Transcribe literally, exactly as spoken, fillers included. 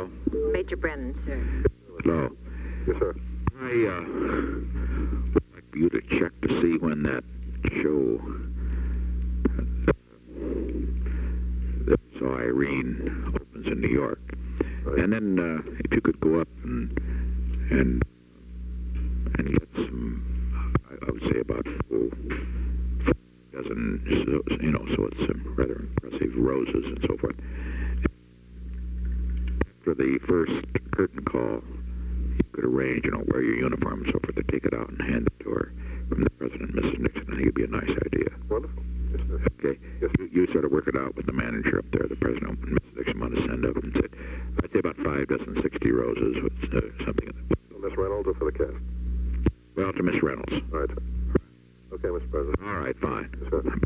Hello? Major Brennan, sir. Hello. Yes, sir. I, uh, would like for you to check to see when that show that saw Irene opens in New York. Right. And then, uh, if you could go up and, and, and get some, I, I would say about four dozen, so, you know, so it's some rather impressive roses and so forth. After the first curtain call, you could arrange, you know, wear your uniform and so forth, to take it out and hand it to her from the President and Missus Nixon. I think it'd be a nice idea. Wonderful. Yes, sir. Okay? Yes. You, you sort of work it out with the manager up there, the President and Missus Nixon want to send up and say, I'd say about five dozen sixty roses with uh, something in it. So Miss Reynolds or for the cast? Well, to Miss Reynolds. All right, sir. Okay, Mister President. All right, fine. Yes, sir.